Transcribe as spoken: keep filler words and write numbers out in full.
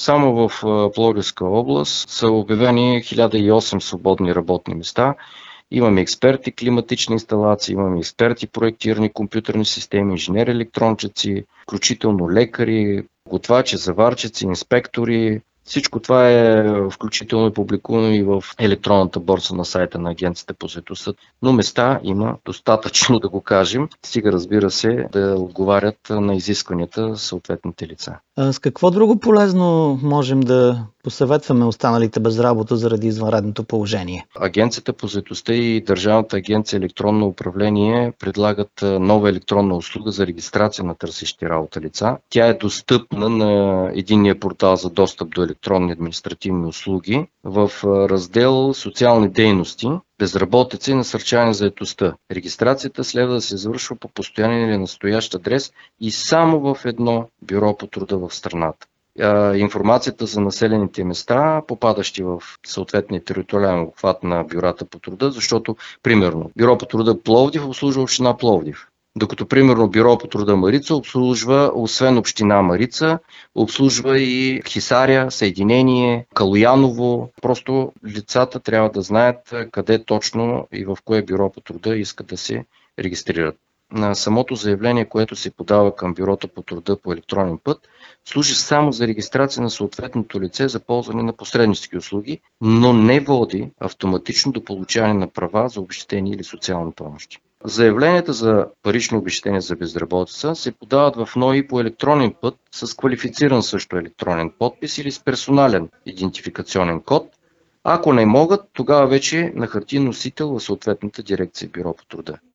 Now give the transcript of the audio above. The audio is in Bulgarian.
Само в Пловдивска област са обявени хиляда и осем свободни работни места. Имаме експерти климатични инсталации, имаме експерти проектирани компютърни системи, инженери-електрончици, включително лекари, готвачи, заварчици, инспектори. Всичко това е включително и публикувано и в електронната борса на сайта на Агенцията по заетостта. Но места има достатъчно, да го кажем, стига, разбира се, да отговарят на изискванията съответните лица. А с какво друго полезно можем да посъветваме останалите без работа заради извънредното положение? Агенцията по заетостта и Държавната агенция електронно управление предлагат нова електронна услуга за регистрация на търсещи работа лица. Тя е достъпна на единния портал за достъп до електронни административни услуги в раздел "Социални дейности, безработица и насърчаване на заетостта". Регистрацията следва да се извършва по постоянен или настоящ адрес и само в едно бюро по труда в страната. Информацията за населените места, попадащи в съответния териториален обхват на бюрата по труда, защото, примерно, бюро по труда Пловдив обслужва община Пловдив, докато, примерно, бюро по труда Марица обслужва, освен община Марица, обслужва и Хисаря, Съединение, Калояново. Просто лицата трябва да знаят къде точно и в кое бюро по труда искат да се регистрират. На самото заявление, което се подава към бюрото по труда по електронен път, служи само за регистрация на съответното лице за ползване на посреднически услуги, но не води автоматично до получаване на права за обезщетение или социални помощи. Заявленията за парично обезщетение за безработица се подават в НОИ по електронен път с квалифициран също електронен подпис или с персонален идентификационен код. Ако не могат, тогава вече на хартиен носител в съответната дирекция бюро по труда.